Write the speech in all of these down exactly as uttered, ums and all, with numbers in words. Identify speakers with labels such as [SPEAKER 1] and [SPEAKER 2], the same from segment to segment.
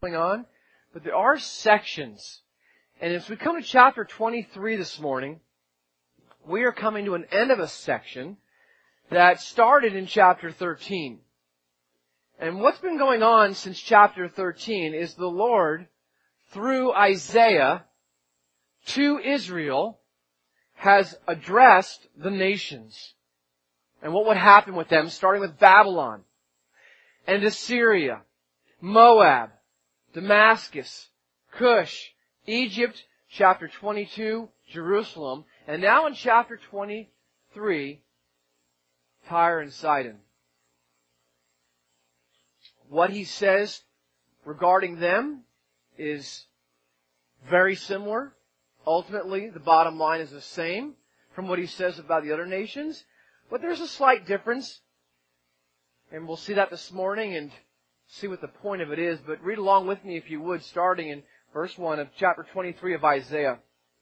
[SPEAKER 1] going on, but there are sections. And as we come to chapter twenty-three this morning, we are coming to an end of a section that started in chapter thirteen. And what's been going on since chapter thirteen is the Lord, through Isaiah to Israel, has addressed the nations and what would happen with them, starting with Babylon and Assyria, Moab, Damascus, Cush, Egypt, chapter twenty-two, Jerusalem, and now in chapter twenty-three, Tyre and Sidon. What he says regarding them is very similar. Ultimately, the bottom line is the same from what he says about the other nations, but there's a slight difference. And we'll see that this morning and see what the point of it is. But read along with me if you would, starting in verse one of chapter twenty-three of Isaiah.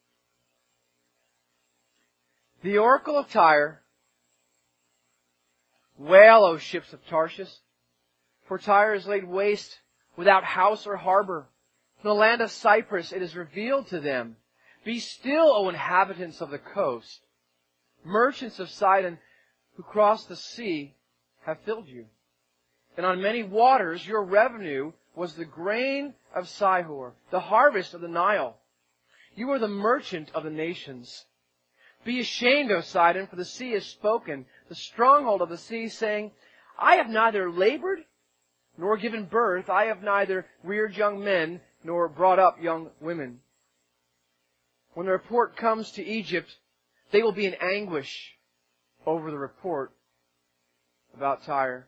[SPEAKER 1] The oracle of Tyre, wail, O ships of Tarshish, for Tyre is laid waste without house or harbor. From the land of Cyprus it is revealed to them. Be still, O inhabitants of the coast. Merchants of Sidon who cross the sea have filled you. And on many waters your revenue was the grain of Sihor, the harvest of the Nile. You are the merchant of the nations. Be ashamed, O Sidon, for the sea has spoken, the stronghold of the sea, saying, I have neither labored nor given birth. I have neither reared young men nor brought up young women. When the report comes to Egypt, they will be in anguish over the report about Tyre.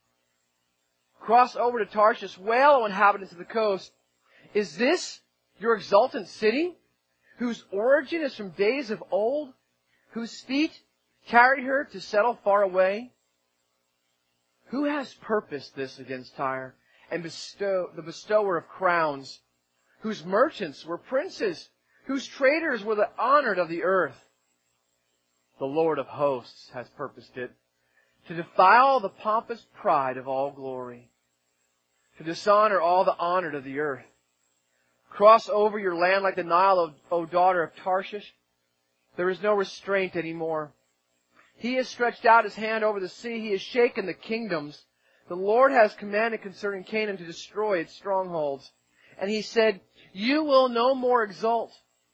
[SPEAKER 1] Cross over to Tarshish, wail, O inhabitants of the coast. Is this your exultant city, whose origin is from days of old, whose feet carried her to settle far away? Who has purposed this against Tyre, and bestow, the bestower of crowns, whose merchants were princes, whose traders were the honored of the earth? The Lord of hosts has purposed it, to defile the pompous pride of all glory, to dishonor all the honored of the earth. Cross over your land like the Nile, O daughter of Tarshish. There is no restraint anymore. He has stretched out his hand over the sea. He has shaken the kingdoms. The Lord has commanded concerning Canaan to destroy its strongholds. And he said, you will no more exult,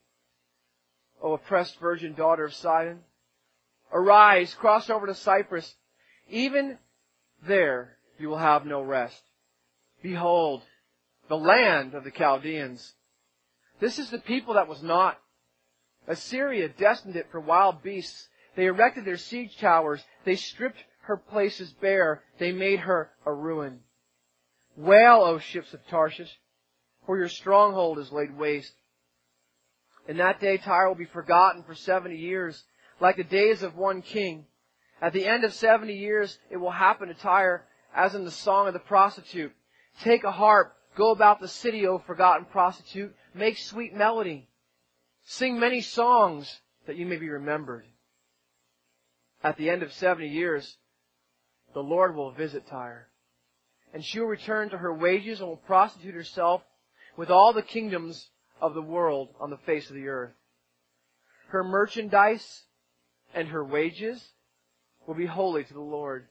[SPEAKER 1] O oppressed virgin daughter of Sidon. Arise, cross over to Cyprus. Even there you will have no rest. Behold, the land of the Chaldeans. This is the people that was not. Assyria destined it for wild beasts. They erected their siege towers. They stripped her places bare. They made her a ruin. Wail, O ships of Tarshish, for your stronghold is laid waste. In that day Tyre will be forgotten for seventy years, like the days of one king. At the end of seventy years, it will happen to Tyre as in the song of the prostitute. Take a harp, go about the city, O forgotten prostitute. Make sweet melody. Sing many songs that you may be remembered. At the end of seventy years, the Lord will visit Tyre, and she will return to her wages and will prostitute herself with all the kingdoms of the world on the face of the earth. Her merchandise and her wages will be holy to the Lord.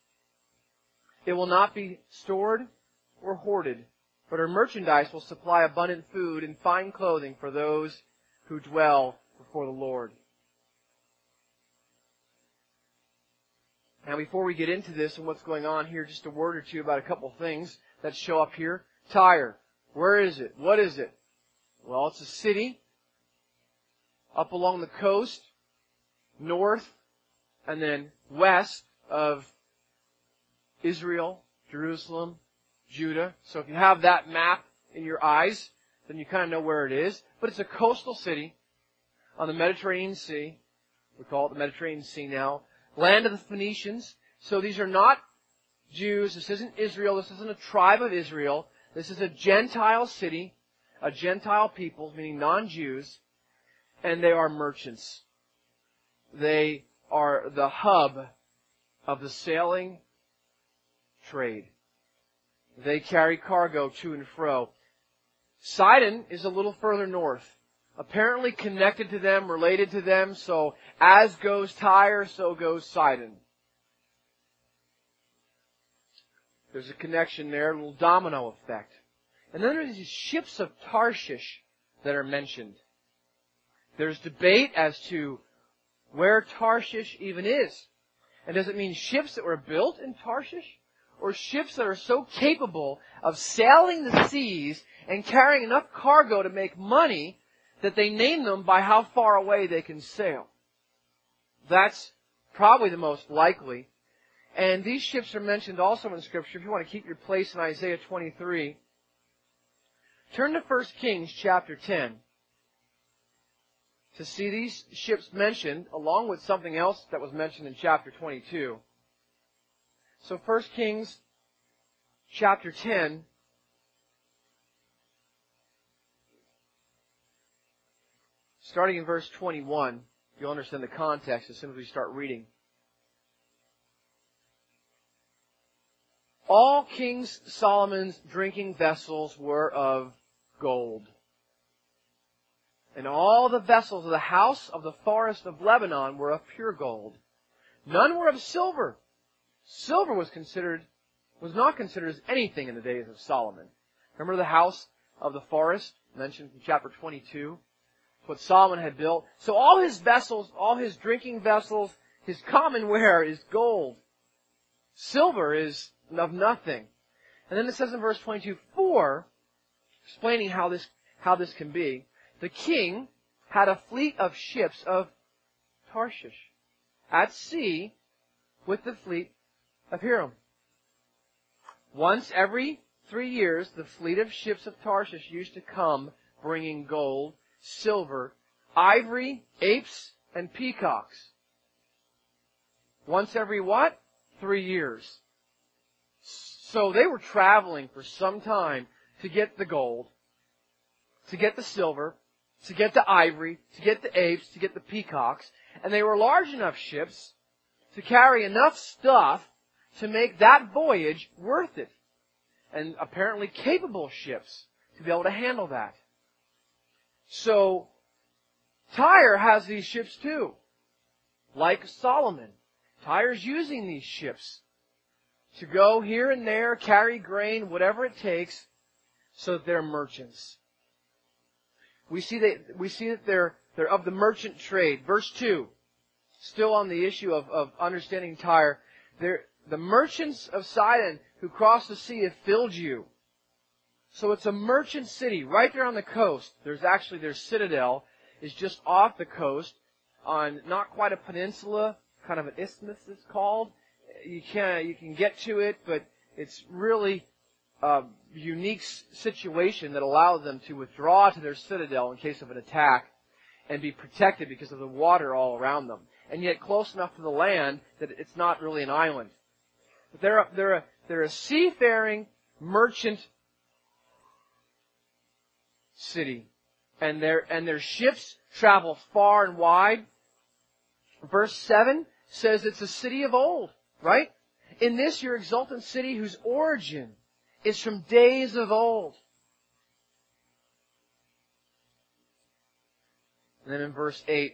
[SPEAKER 1] It will not be stored or hoarded, but her merchandise will supply abundant food and fine clothing for those who dwell before the Lord. Now, before we get into this and what's going on here, just a word or two about a couple things that show up here. Tyre. Where is it? What is it? Well, it's a city up along the coast, north, and then west of Israel, Jerusalem, Judah. So if you have that map in your eyes, then you kind of know where it is. But it's a coastal city on the Mediterranean Sea. We call it the Mediterranean Sea now. Land of the Phoenicians. So these are not Jews. This isn't Israel. This isn't a tribe of Israel. This is a Gentile city, a Gentile people, meaning non-Jews, and they are merchants. They are the hub of the sailing trade. They carry cargo to and fro. Sidon is a little further north, apparently connected to them, related to them, so as goes Tyre, so goes Sidon. There's a connection there, a little domino effect. And then there's these ships of Tarshish that are mentioned. There's debate as to where Tarshish even is. And does it mean ships that were built in Tarshish? Or ships that are so capable of sailing the seas and carrying enough cargo to make money that they name them by how far away they can sail? That's probably the most likely. And these ships are mentioned also in Scripture. If you want to keep your place in Isaiah twenty-three, turn to First Kings chapter ten to see these ships mentioned along with something else that was mentioned in chapter twenty-two. So First Kings chapter ten, starting in verse twenty-one, you'll understand the context as soon as we start reading. All King Solomon's drinking vessels were of gold, and all the vessels of the house of the forest of Lebanon were of pure gold. None were of silver. Silver was considered, was not considered as anything in the days of Solomon. Remember the house of the forest mentioned in chapter twenty-two? What Solomon had built. So all his vessels, all his drinking vessels, his common ware is gold. Silver is of nothing. And then it says in verse twenty-two, for, explaining how this, how this can be, the king had a fleet of ships of Tarshish at sea with the fleet of Hiram. Once every three years, the fleet of ships of Tarshish used to come bringing gold, silver, ivory, apes, and peacocks. Once every what? Three years. So they were traveling for some time to get the gold, to get the silver, to get the ivory, to get the apes, to get the peacocks. And they were large enough ships to carry enough stuff to make that voyage worth it. And apparently capable ships to be able to handle that. So, Tyre has these ships too. Like Solomon. Tyre's using these ships to go here and there, carry grain, whatever it takes, so that they're merchants. We see that, we see that they're, they're of the merchant trade. Verse two, still on the issue of, of understanding Tyre. They're, the merchants of Sidon who crossed the sea have filled you. So it's a merchant city right there on the coast. There's actually their citadel is just off the coast on not quite a peninsula, kind of an isthmus it's called. You can you can get to it, but it's really a unique situation that allows them to withdraw to their citadel in case of an attack and be protected because of the water all around them. And yet close enough to the land that it's not really an island. But they're a, they're a, they're a seafaring merchant city. And their, and their ships travel far and wide. Verse seven says it's a city of old, right? In this your exultant city whose origin is from days of old. And then in verse eight,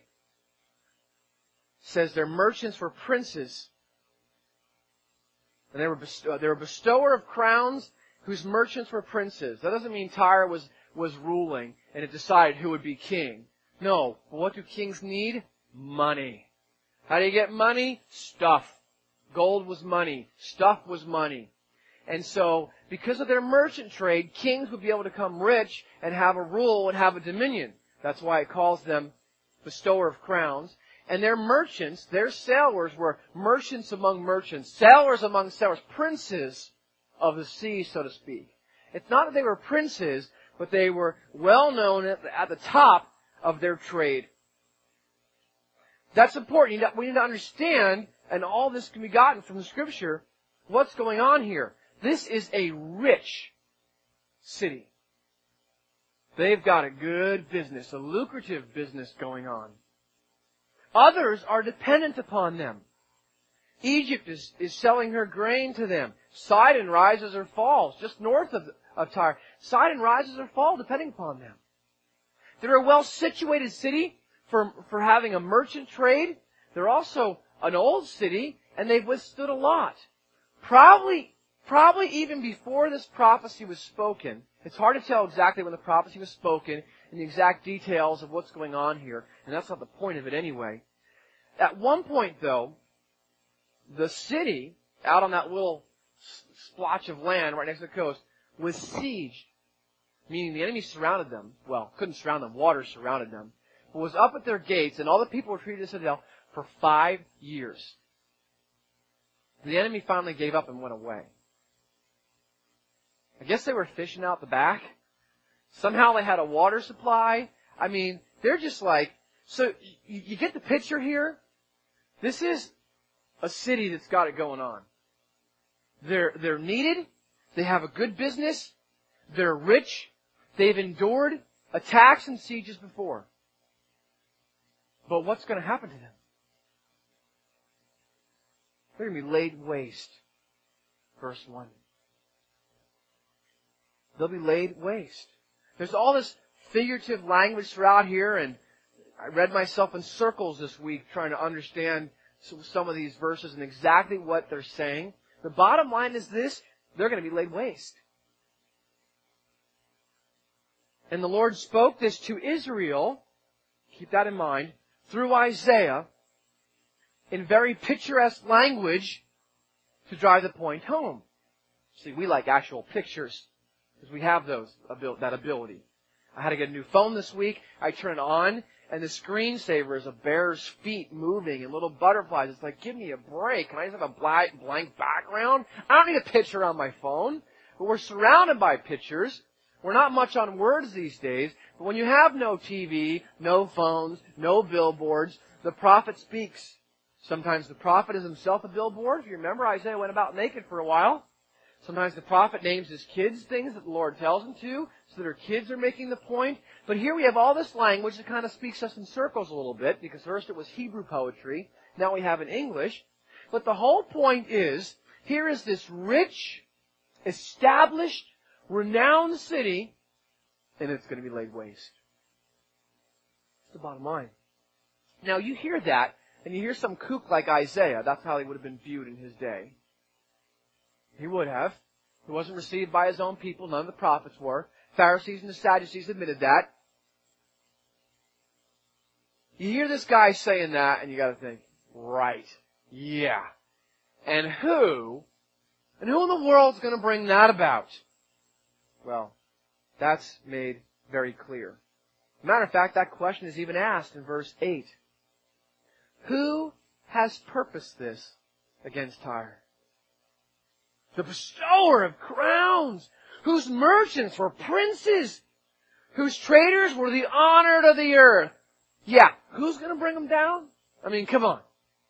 [SPEAKER 1] says their merchants were princes. And they were, bestow- they were a bestower of crowns whose merchants were princes. That doesn't mean Tyre was, was ruling and it decided who would be king. No. But what do kings need? Money. How do you get money? Stuff. Gold was money. Stuff was money. And so, because of their merchant trade, kings would be able to become rich and have a rule and have a dominion. That's why it calls them bestower of crowns. And their merchants, their sailors were merchants among merchants, sailors among sailors, princes of the sea, so to speak. It's not that they were princes, but they were well known at the, at the top of their trade. That's important. We need to understand, and all this can be gotten from the Scripture, what's going on here. This is a rich city. They've got a good business, a lucrative business going on. Others are dependent upon them. Egypt is, is selling her grain to them. Sidon rises or falls just north of, of Tyre. Sidon rises or falls depending upon them. They're a well-situated city for, for having a merchant trade. They're also an old city, and they've withstood a lot. Probably, probably even before this prophecy was spoken, it's hard to tell exactly when the prophecy was spoken and the exact details of what's going on here, and that's not the point of it anyway. At one point, though, the city, out on that little splotch of land right next to the coast, was sieged, meaning the enemy surrounded them. Well, couldn't surround them, water surrounded them, but was up at their gates, and all the people were treated as a citadel for five years. The enemy finally gave up and went away. I guess they were fishing out the back. Somehow they had a water supply. I mean, they're just like, so you, you get the picture here? This is a city that's got it going on. They're, they're needed. They have a good business. They're rich. They've endured attacks and sieges before. But what's going to happen to them? They're going to be laid waste. Verse one. They'll be laid waste. There's all this figurative language throughout here, and I read myself in circles this week trying to understand some of these verses and exactly what they're saying. The bottom line is this: they're going to be laid waste. And the Lord spoke this to Israel, keep that in mind, through Isaiah, in very picturesque language to drive the point home. See, we like actual pictures because we have those that ability. I had to get a new phone this week. I turn it on, and the screensaver is a bear's feet moving and little butterflies. It's like, give me a break. Can I just have a blank, blank background? I don't need a picture on my phone. But we're surrounded by pictures. We're not much on words these days. But when you have no T V, no phones, no billboards, the prophet speaks. Sometimes the prophet is himself a billboard. If you remember, Isaiah went about naked for a while. Sometimes the prophet names his kids things that the Lord tells him to, so that her kids are making the point. But here we have all this language that kind of speaks us in circles a little bit, because first it was Hebrew poetry, now we have it in English. But the whole point is, here is this rich, established, renowned city, and it's going to be laid waste. That's the bottom line. Now you hear that, and you hear some kook like Isaiah. That's how he would have been viewed in his day. He would have. He wasn't received by his own people. None of the prophets were. Pharisees and the Sadducees admitted that. You hear this guy saying that, and you got to think, right, yeah. And who, and who in the world is going to bring that about? Well, that's made very clear. As a matter of fact, that question is even asked in verse eight. Who has purposed this against Tyre? The bestower of crowns, whose merchants were princes, whose traders were the honored of the earth. Yeah, who's going to bring them down? I mean, come on.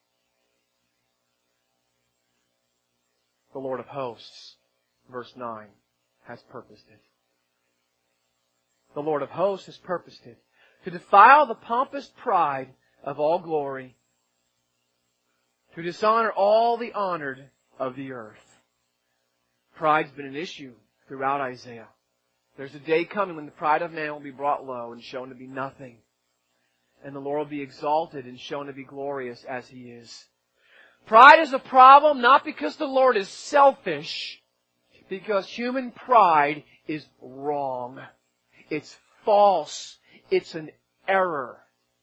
[SPEAKER 1] The Lord of hosts, verse nine, has purposed it. The Lord of hosts has purposed it, to defile the pompous pride of all glory, to dishonor all the honored of the earth. Pride's been an issue throughout Isaiah. There's a day coming when the pride of man will be brought low and shown to be nothing. And the Lord will be exalted and shown to be glorious as He is. Pride is a problem not because the Lord is selfish, because human pride is wrong. It's false. It's an error.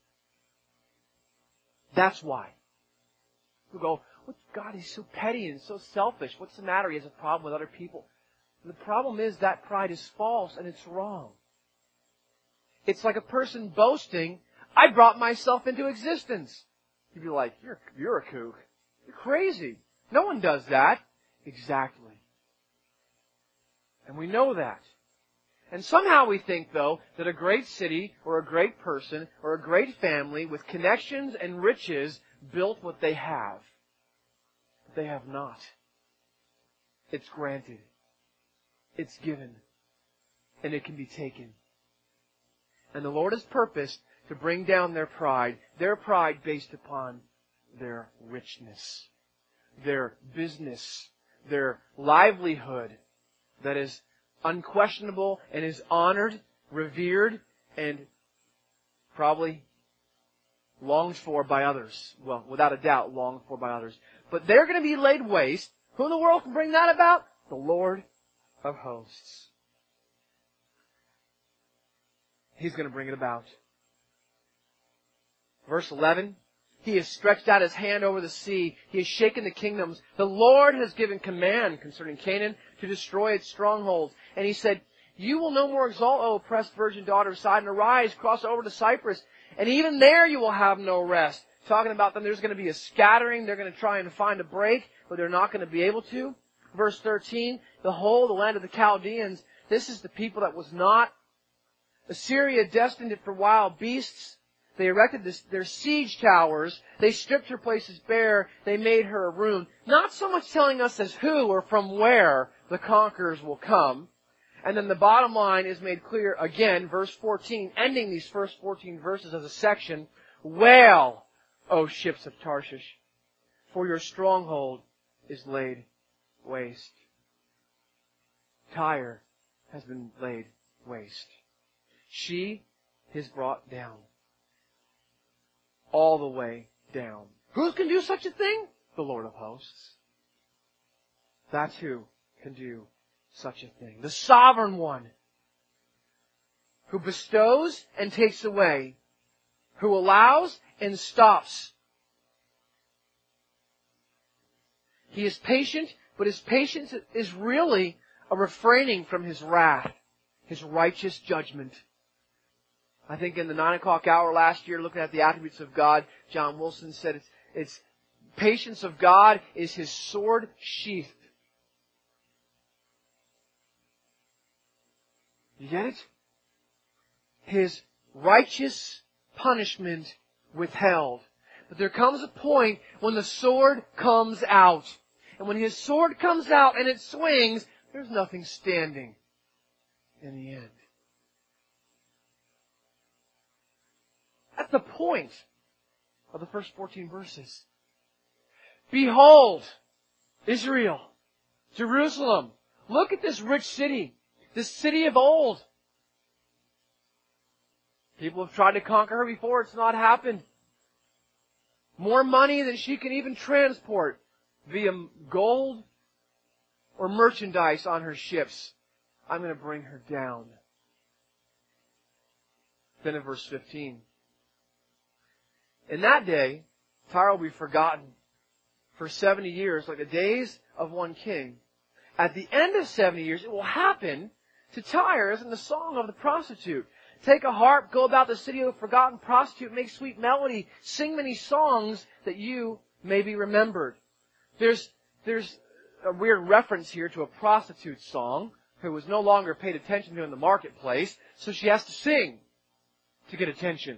[SPEAKER 1] That's why. We go, "What, God, He's so petty and so selfish. What's the matter? He has a problem with other people." And the problem is that pride is false and it's wrong. It's like a person boasting, "I brought myself into existence." You'd be like, you're, you're a kook. You're crazy. No one does that. Exactly. And we know that. And somehow we think, though, that a great city or a great person or a great family with connections and riches built what they have. But they have not. It's granted. It's given. And it can be taken. And the Lord has purposed to bring down their pride, their pride based upon their richness, their business, their livelihood that is unquestionable and is honored, revered, and probably longed for by others. Well, without a doubt, longed for by others. But they're going to be laid waste. Who in the world can bring that about? The Lord of hosts. He's going to bring it about. Verse eleven. He has stretched out His hand over the sea. He has shaken the kingdoms. The Lord has given command concerning Canaan to destroy its strongholds. And He said, you will no more exalt, O oppressed virgin daughter of Sidon. Arise, cross over to Cyprus. And even there you will have no rest. Talking about them, there's going to be a scattering. They're going to try and find a break, but they're not going to be able to. Verse thirteen, the whole, the land of the Chaldeans. This is the people that was not. Assyria destined it for wild beasts. They erected this, their siege towers. They stripped her places bare. They made her a ruin. Not so much telling us as who or from where the conquerors will come. And then the bottom line is made clear again, verse fourteen, ending these first fourteen verses as a section. Wail, O ships of Tarshish, for your stronghold is laid waste. Tyre has been laid waste. She is brought down. All the way down. Who can do such a thing? The Lord of hosts. That's who can do such a thing. The sovereign one. Who bestows and takes away. Who allows and stops. He is patient, but His patience is really a refraining from His wrath. His righteous judgment. I think in the nine o'clock hour last year, looking at the attributes of God, John Wilson said it's, it's patience of God is His sword sheathed. You get it? His righteous punishment withheld. But there comes a point when the sword comes out. And when His sword comes out and it swings, there's nothing standing in the end. That's the point of the first fourteen verses. Behold, Israel, Jerusalem, look at this rich city, this city of old. People have tried to conquer her before, it's not happened. More money than she can even transport via gold or merchandise on her ships. I'm going to bring her down. Then in verse fifteen. In that day, Tyre will be forgotten for seventy years, like the days of one king. At the end of seventy years, it will happen to Tyre as in the song of the prostitute. Take a harp, go about the city of a forgotten prostitute, make sweet melody, sing many songs that you may be remembered. There's, there's a weird reference here to a prostitute song who was no longer paid attention to in the marketplace, so she has to sing to get attention.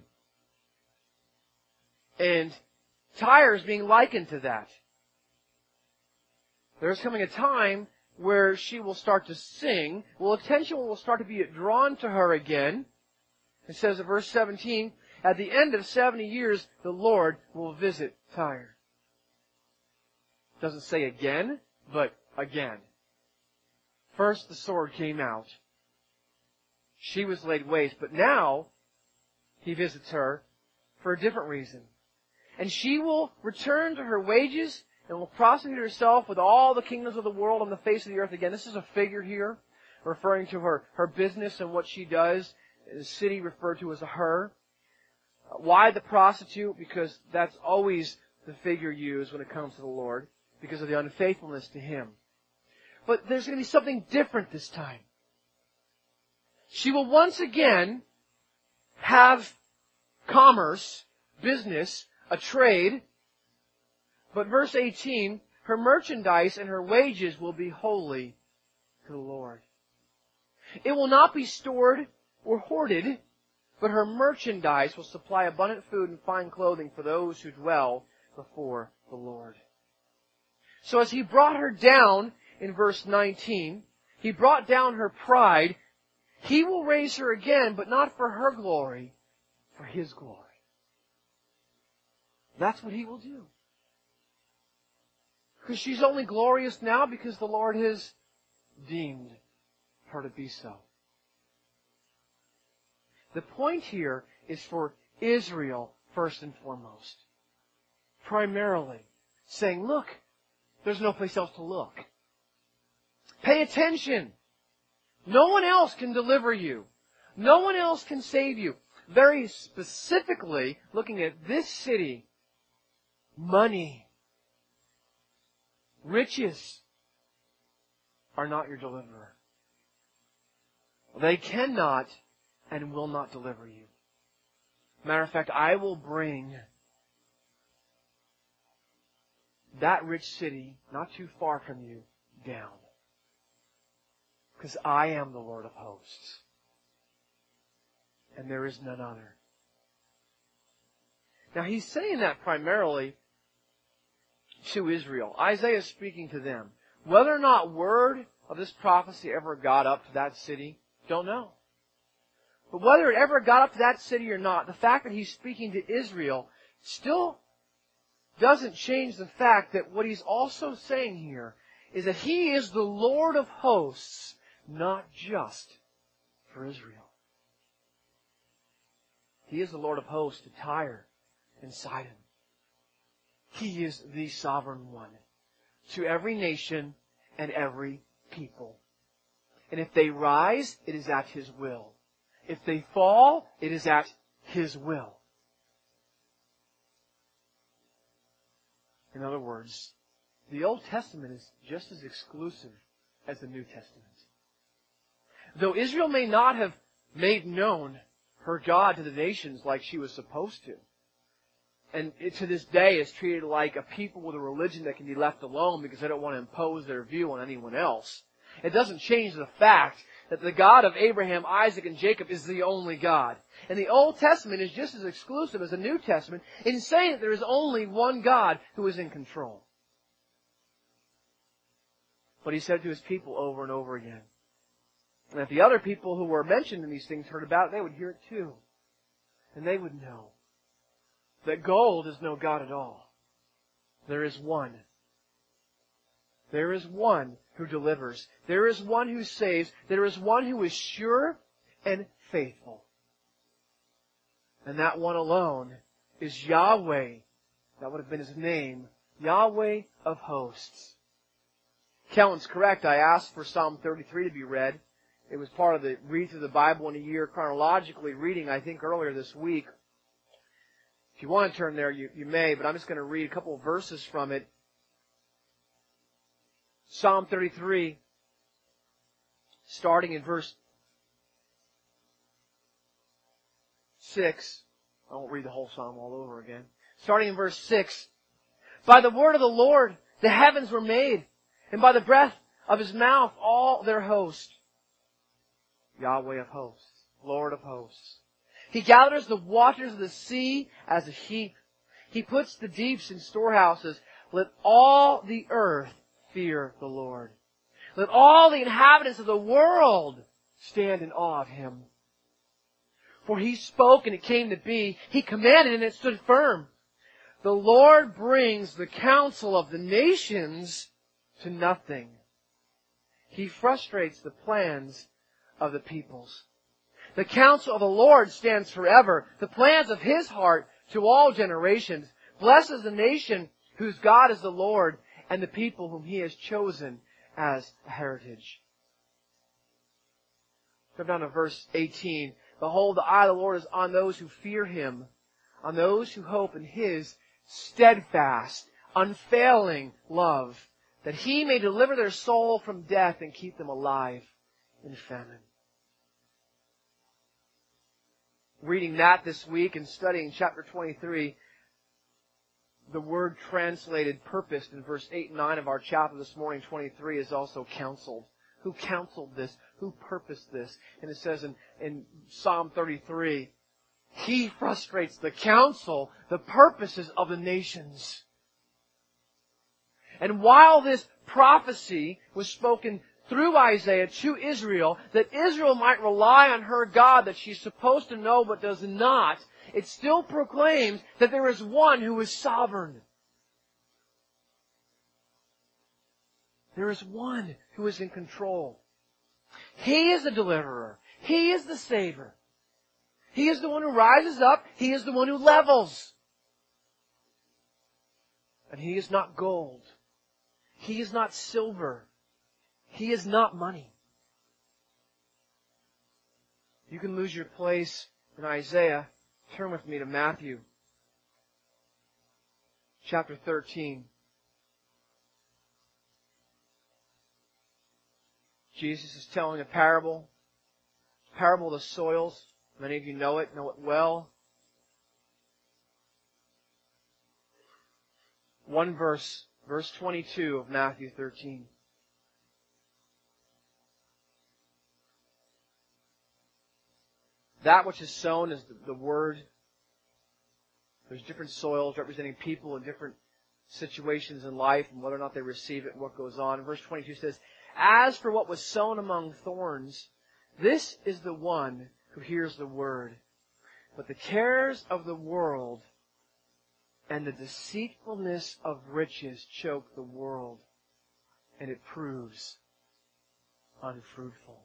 [SPEAKER 1] And Tyre is being likened to that. There's coming a time where she will start to sing. Well, attention will start to be drawn to her again. It says in verse seventeen, at the end of seventy years, the Lord will visit Tyre. It doesn't say again, but again. First, the sword came out. She was laid waste, but now He visits her for a different reason. And she will return to her wages and will prostitute herself with all the kingdoms of the world on the face of the earth again. This is a figure here, referring to her, her business and what she does. The city referred to as a her. Why the prostitute? Because that's always the figure used when it comes to the Lord, because of the unfaithfulness to Him. But there's going to be something different this time. She will once again have commerce, business, a trade. But verse eighteen, her merchandise and her wages will be holy to the Lord. It will not be stored or hoarded, but her merchandise will supply abundant food and fine clothing for those who dwell before the Lord. So as He brought her down in verse nineteen, He brought down her pride. He will raise her again, but not for her glory, for His glory. That's what He will do. Because she's only glorious now because the Lord has deemed her to be so. The point here is for Israel first and foremost. Primarily saying, look, there's no place else to look. Pay attention. No one else can deliver you. No one else can save you. Very specifically, looking at this city, money, riches are not your deliverer. They cannot and will not deliver you. Matter of fact, I will bring that rich city, not too far from you, down. Because I am the Lord of hosts. And there is none other. Now he's saying that primarily to Israel. Isaiah is speaking to them. Whether or not word of this prophecy ever got up to that city, don't know. But whether it ever got up to that city or not, the fact that he's speaking to Israel still doesn't change the fact that what he's also saying here is that He is the Lord of hosts, not just for Israel. He is the Lord of hosts to Tyre and Sidon. He is the sovereign one to every nation and every people. And if they rise, it is at His will. If they fall, it is at His will. In other words, the Old Testament is just as exclusive as the New Testament. Though Israel may not have made known her God to the nations like she was supposed to, and it, to this day is treated like a people with a religion that can be left alone because they don't want to impose their view on anyone else, it doesn't change the fact that the God of Abraham, Isaac, and Jacob is the only God. And the Old Testament is just as exclusive as the New Testament in saying that there is only one God who is in control. But He said to His people over and over again. And if the other people who were mentioned in these things heard about it, they would hear it too. And they would know that gold is no God at all. There is one. There is one who delivers. There is one who saves. There is one who is sure and faithful. And that one alone is Yahweh. That would have been His name. Yahweh of hosts. Kellen's correct. I asked for Psalm thirty-three to be read. It was part of the read through the Bible in a year chronologically reading, I think, earlier this week. If you want to turn there, you, you may, but I'm just going to read a couple of verses from it. Psalm thirty-three, starting in verse six. I won't read the whole psalm all over again. Starting in verse six. By the word of the Lord the heavens were made, and by the breath of His mouth all their host. Yahweh of hosts, Lord of hosts. He gathers the waters of the sea as a heap. He puts the deeps in storehouses. Let all the earth fear the Lord. Let all the inhabitants of the world stand in awe of Him. For He spoke and it came to be. He commanded and it stood firm. The Lord brings the counsel of the nations to nothing. He frustrates the plans of the peoples. The counsel of the Lord stands forever. The plans of His heart to all generations. Blessed is the nation whose God is the Lord, and the people whom He has chosen as a heritage. Come down to verse eighteen. Behold, the eye of the Lord is on those who fear Him, on those who hope in His steadfast, unfailing love, that He may deliver their soul from death and keep them alive in famine. Reading that this week and studying chapter twenty-three, the word translated purposed in verse eight and nine of our chapter this morning, twenty-three, is also counseled. Who counseled this? Who purposed this? And it says in, in Psalm thirty-three, He frustrates the counsel, the purposes of the nations. And while this prophecy was spoken through Isaiah to Israel, that Israel might rely on her God that she's supposed to know but does not, it still proclaims that there is one who is sovereign. There is one who is in control. He is the deliverer. He is the savior. He is the one who rises up. He is the one who levels. And He is not gold. He is not silver. He is not money. You can lose your place in Isaiah. Turn with me to Matthew chapter thirteen. Jesus is telling a parable. Parable of the soils. Many of you know it, know it well. One verse, verse twenty-two of Matthew thirteen. That which is sown is the, the word. There's different soils representing people in different situations in life and whether or not they receive it and what goes on. Verse twenty-two says, "As for what was sown among thorns, this is the one who hears the word. But the cares of the world and the deceitfulness of riches choke the world, and it proves unfruitful."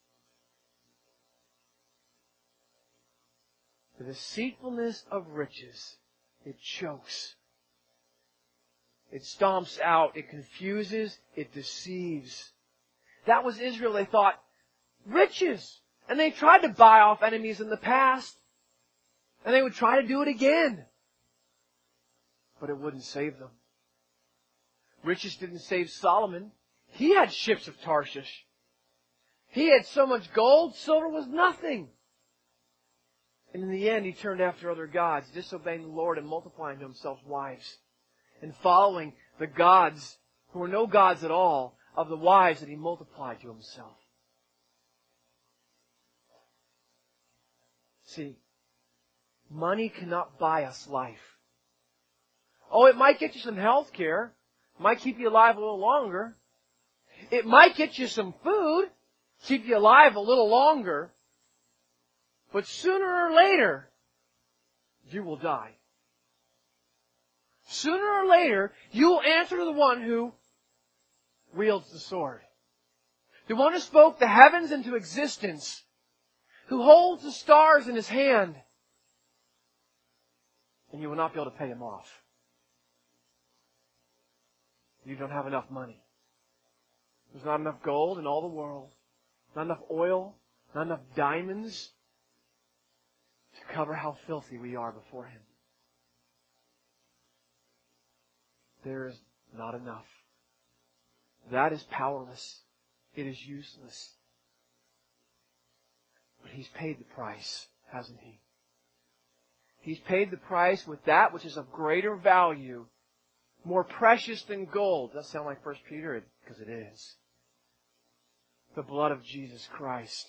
[SPEAKER 1] The deceitfulness of riches, it chokes. It stomps out. It confuses. It deceives. That was Israel. They thought, riches. And they tried to buy off enemies in the past. And they would try to do it again. But it wouldn't save them. Riches didn't save Solomon. He had ships of Tarshish. He had so much gold, silver was nothing. And in the end, he turned after other gods, disobeying the Lord and multiplying to himself wives. And following the gods, who were no gods at all, of the wives that he multiplied to himself. See, money cannot buy us life. Oh, it might get you some health care. Might keep you alive a little longer. It might get you some food. Keep you alive a little longer. But sooner or later, you will die. Sooner or later, you will answer to the one who wields the sword. The one who spoke the heavens into existence. Who holds the stars in his hand. And you will not be able to pay him off. You don't have enough money. There's not enough gold in all the world. Not enough oil. Not enough diamonds to cover how filthy we are before Him. There is not enough. That is powerless. It is useless. But He's paid the price, hasn't He? He's paid the price with that which is of greater value, more precious than gold. Does that sound like First Peter? Because it is. The blood of Jesus Christ.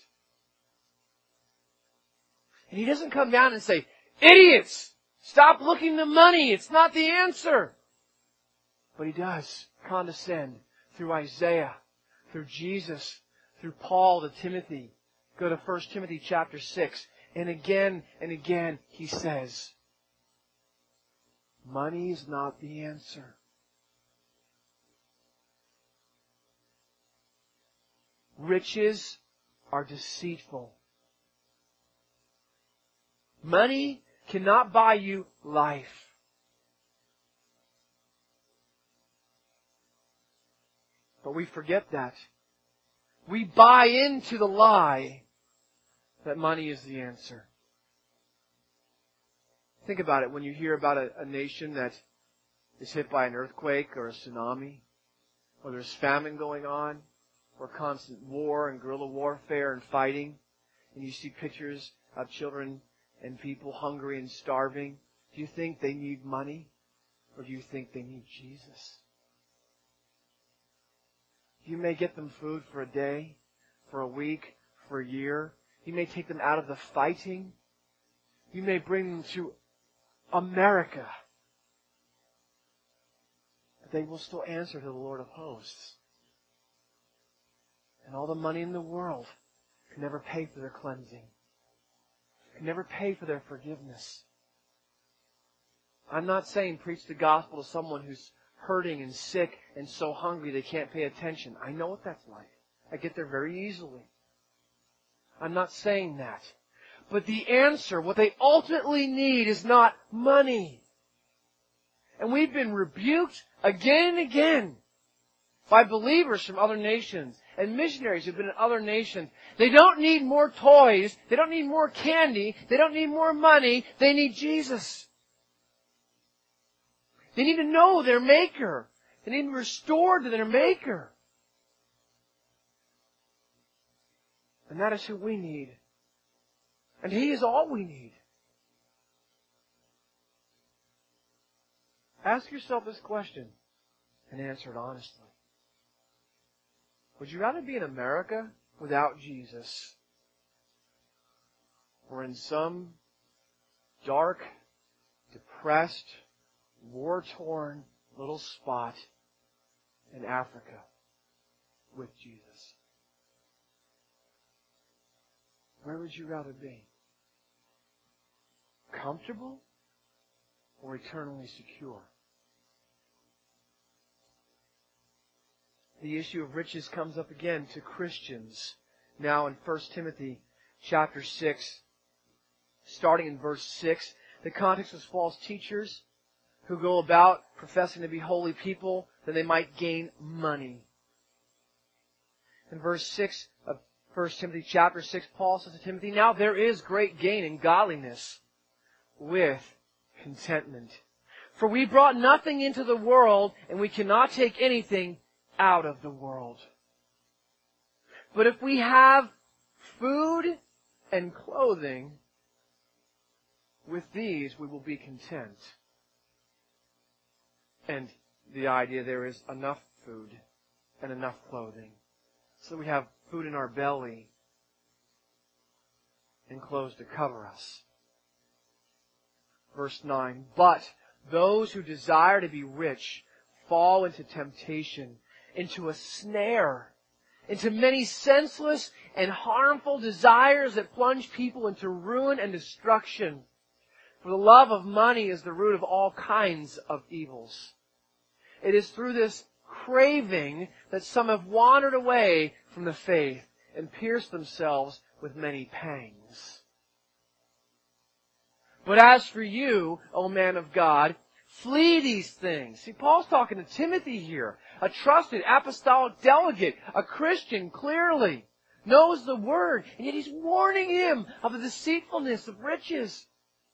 [SPEAKER 1] And He doesn't come down and say, idiots! Stop looking to money. It's not the answer. But He does condescend through Isaiah, through Jesus, through Paul to Timothy. Go to First Timothy chapter six. And again and again He says, money is not the answer. Riches are deceitful. Money cannot buy you life. But we forget that. We buy into the lie that money is the answer. Think about it when you hear about a, a nation that is hit by an earthquake or a tsunami, or there's famine going on, or constant war and guerrilla warfare and fighting, and you see pictures of children and people hungry and starving. Do you think they need money? Or do you think they need Jesus? You may get them food for a day, for a week, for a year. You may take them out of the fighting. You may bring them to America. But they will still answer to the Lord of hosts. And all the money in the world can never pay for their cleansing. Can never pay for their forgiveness. I'm not saying preach the gospel to someone who's hurting and sick and so hungry they can't pay attention. I know what that's like. I get there very easily. I'm not saying that. But the answer, what they ultimately need, is not money. And we've been rebuked again and again by believers from other nations and missionaries who've been in other nations. They don't need more toys. They don't need more candy. They don't need more money. They need Jesus. They need to know their Maker. They need to be restored to their Maker. And that is who we need. And He is all we need. Ask yourself this question and answer it honestly. Would you rather be in America without Jesus, or in some dark, depressed, war-torn little spot in Africa with Jesus? Where would you rather be? Comfortable or eternally secure? The issue of riches comes up again to Christians now in First Timothy chapter six, starting in verse six. The context is false teachers who go about professing to be holy people that they might gain money. In verse six of First Timothy chapter six, Paul says to Timothy, "Now there is great gain in godliness with contentment. For we brought nothing into the world, and we cannot take anything out of the world. But if we have food and clothing, with these we will be content." And the idea there is enough food and enough clothing. So we have food in our belly and clothes to cover us. Verse nine, "But those who desire to be rich fall into temptation, into a snare, into many senseless and harmful desires that plunge people into ruin and destruction. For the love of money is the root of all kinds of evils. It is through this craving that some have wandered away from the faith and pierced themselves with many pangs. But as for you, O man of God, flee these things." See, Paul's talking to Timothy here, a trusted apostolic delegate, a Christian clearly, knows the Word, and yet he's warning him of the deceitfulness of riches.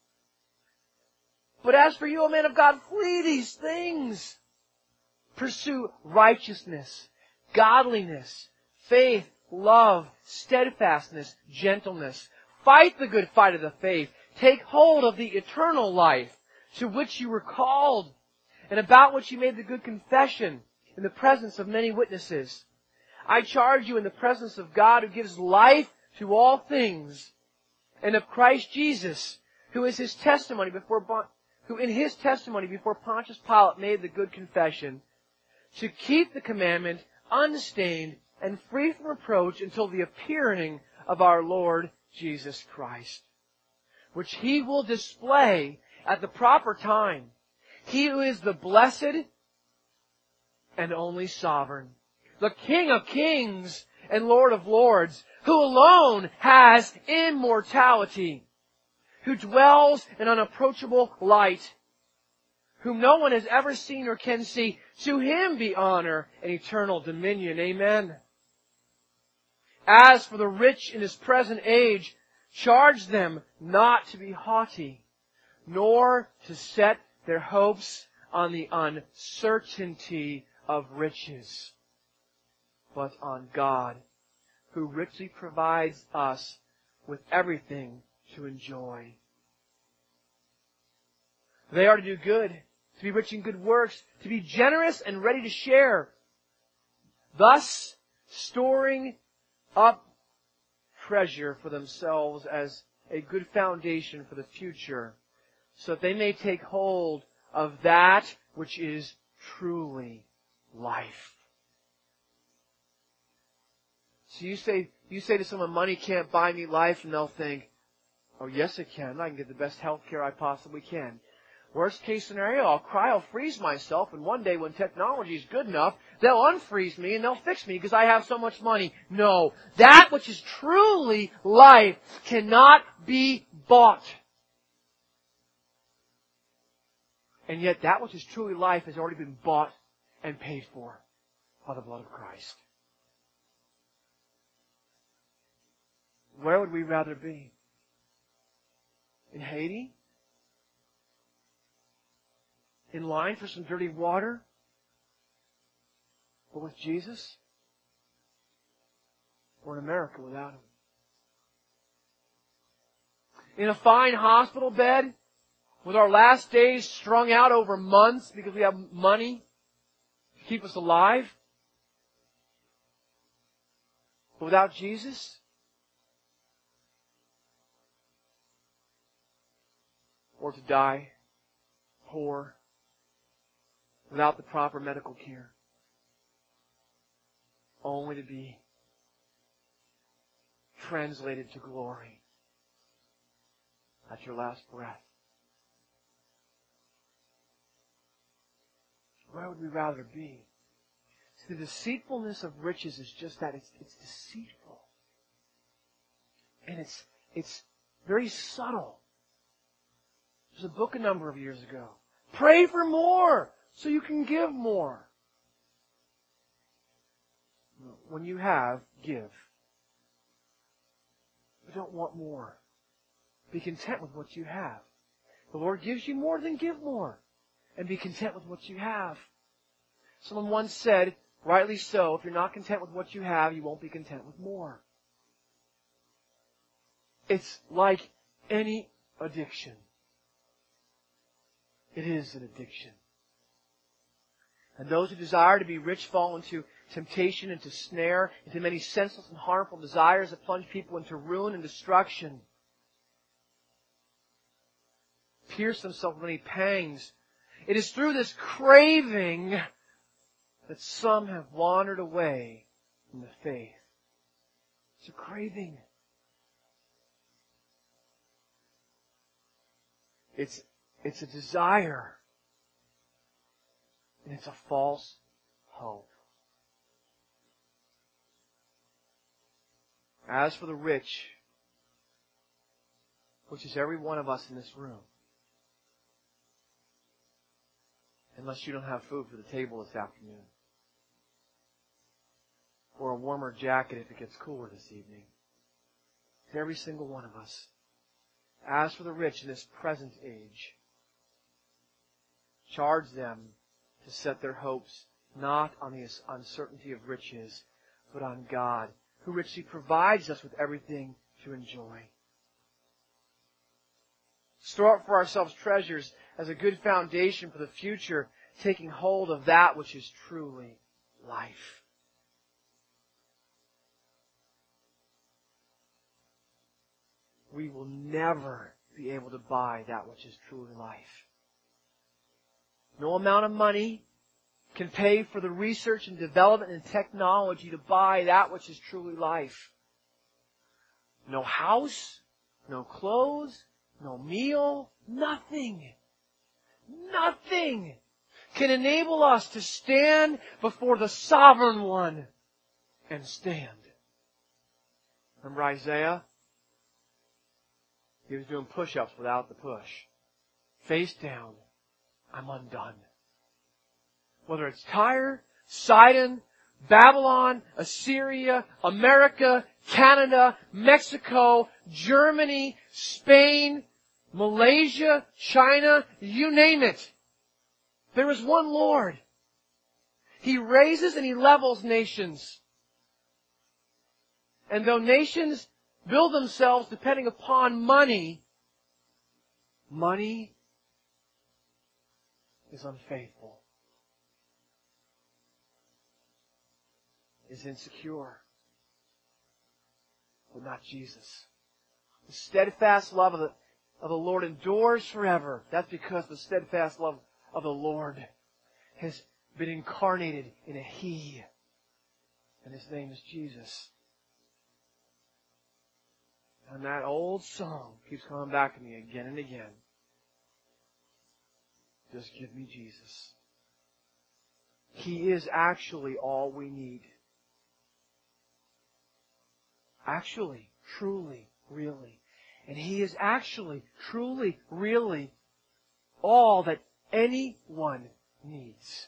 [SPEAKER 1] "But as for you, O man of God, flee these things. Pursue righteousness, godliness, faith, love, steadfastness, gentleness. Fight the good fight of the faith. Take hold of the eternal life to which you were called, and about which you made the good confession in the presence of many witnesses. I charge you in the presence of God, who gives life to all things, and of Christ Jesus, who is His testimony before, who in His testimony before Pontius Pilate made the good confession, to keep the commandment unstained and free from reproach until the appearing of our Lord Jesus Christ, which He will display at the proper time. He who is the blessed and only sovereign, the King of kings and Lord of lords, who alone has immortality, who dwells in unapproachable light, whom no one has ever seen or can see. To Him be honor and eternal dominion. Amen. As for the rich in this present age, charge them not to be haughty, nor to set their hopes on the uncertainty of riches, but on God, who richly provides us with everything to enjoy. They are to do good, to be rich in good works, to be generous and ready to share, thus storing up treasure for themselves as a good foundation for the future, so that they may take hold of that which is truly life. So you say, you say to someone, money can't buy me life, and they'll think, oh yes it can, I can get the best health care I possibly can. Worst case scenario, I'll cryo-freeze myself, and one day when technology is good enough, they'll unfreeze me and they'll fix me because I have so much money. No. That which is truly life cannot be bought. And yet that which is truly life has already been bought and paid for by the blood of Christ. Where would we rather be? In Haiti? In line for some dirty water? Or with Jesus? Or in America without Him? In a fine hospital bed? With our last days strung out over months because we have money to keep us alive? But without Jesus? Or to die poor without the proper medical care, only to be translated to glory at your last breath. Where would we rather be? See, the deceitfulness of riches is just that. It's, it's deceitful. And it's, it's very subtle. There's a book a number of years ago. Pray for more so you can give more. When you have, give. But don't want more. Be content with what you have. The Lord gives you more, then give more. And be content with what you have. Someone once said, rightly so, if you're not content with what you have, you won't be content with more. It's like any addiction. It is an addiction. And those who desire to be rich fall into temptation, into snare, into many senseless and harmful desires that plunge people into ruin and destruction. Pierce themselves with many pangs. It is through this craving that some have wandered away from the faith. It's a craving. It's, it's a desire. And it's a false hope. As for the rich, which is every one of us in this room, unless you don't have food for the table this afternoon, or a warmer jacket if it gets cooler this evening, to every single one of us. As for the rich in this present age, charge them to set their hopes not on the uncertainty of riches, but on God, who richly provides us with everything to enjoy. Store up for ourselves treasures as a good foundation for the future, taking hold of that which is truly life. We will never be able to buy that which is truly life. No amount of money can pay for the research and development and technology to buy that which is truly life. No house, no clothes, no meal, nothing. Nothing can enable us to stand before the Sovereign One and stand. Remember Isaiah? He was doing push-ups without the push. Face down. I'm undone. Whether it's Tyre, Sidon, Babylon, Assyria, America, Canada, Mexico, Germany, Spain, Malaysia, China, you name it. There is one Lord. He raises and He levels nations. And though nations build themselves depending upon money, money is unfaithful, is insecure, but not Jesus. The steadfast love of the, of the Lord endures forever. That's because the steadfast love of the Lord has been incarnated in a He, and His name is Jesus. And that old song keeps coming back to me again and again. Just give me Jesus. He is actually all we need. Actually, truly, really. And He is actually, truly, really all that anyone needs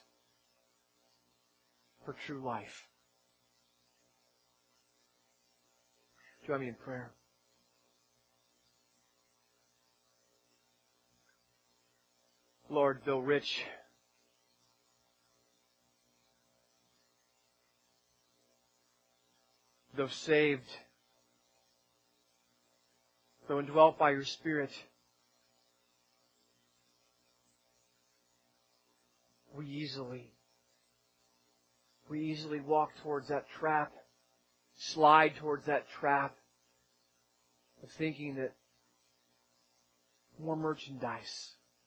[SPEAKER 1] for true life. Join me in prayer. Lord, though rich, though saved, though indwelt by your Spirit, we easily, we easily walk towards that trap, slide towards that trap of thinking that more merchandise,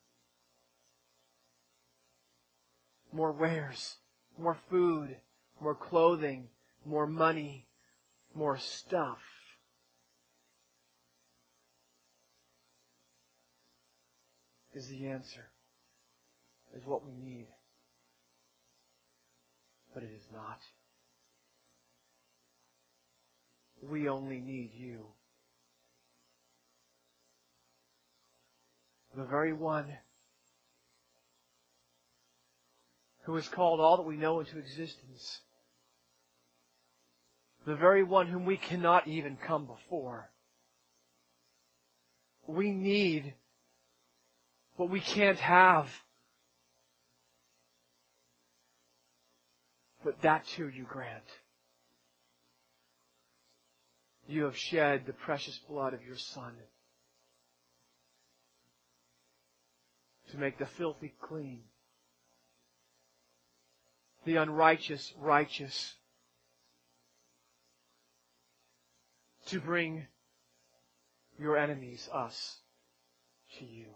[SPEAKER 1] more wares, more food, more clothing, more money, more stuff is the answer, is what we need. But it is not. We only need You. The very one who has called all that we know into existence. The very one whom we cannot even come before. We need what we can't have. But that too You grant. You have shed the precious blood of Your Son to make the filthy clean, the unrighteous righteous, to bring Your enemies, us, to You.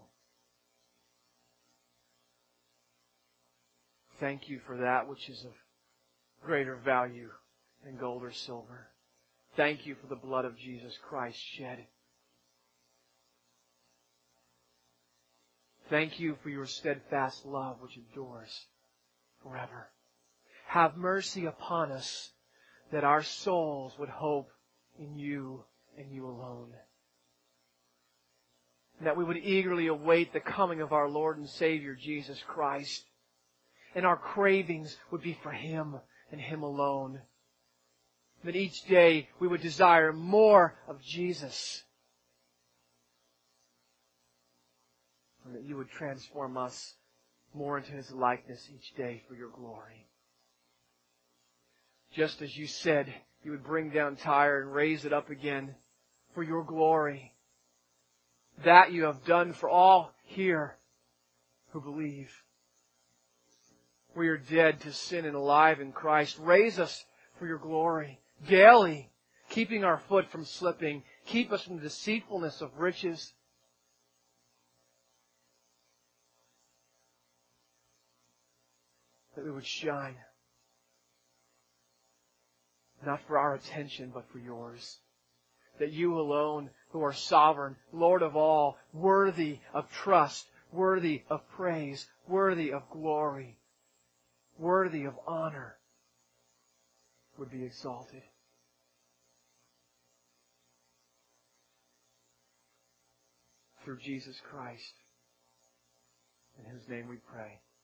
[SPEAKER 1] Thank You for that which is of greater value than gold or silver. Thank You for the blood of Jesus Christ shed. Thank You for Your steadfast love which endures forever. Have mercy upon us that our souls would hope in You and You alone. And that we would eagerly await the coming of our Lord and Savior Jesus Christ. And our cravings would be for Him and Him alone. That each day we would desire more of Jesus. And that You would transform us more into His likeness each day for Your glory. Just as You said You would bring down Tyre and raise it up again for Your glory. That You have done for all here who believe. We are dead to sin and alive in Christ. Raise us for Your glory daily, keeping our foot from slipping. Keep us from the deceitfulness of riches. That we would shine, not for our attention, but for Yours. That You alone, who are sovereign, Lord of all, worthy of trust, worthy of praise, worthy of glory, worthy of honor, would be exalted. Through Jesus Christ, in whose name we pray.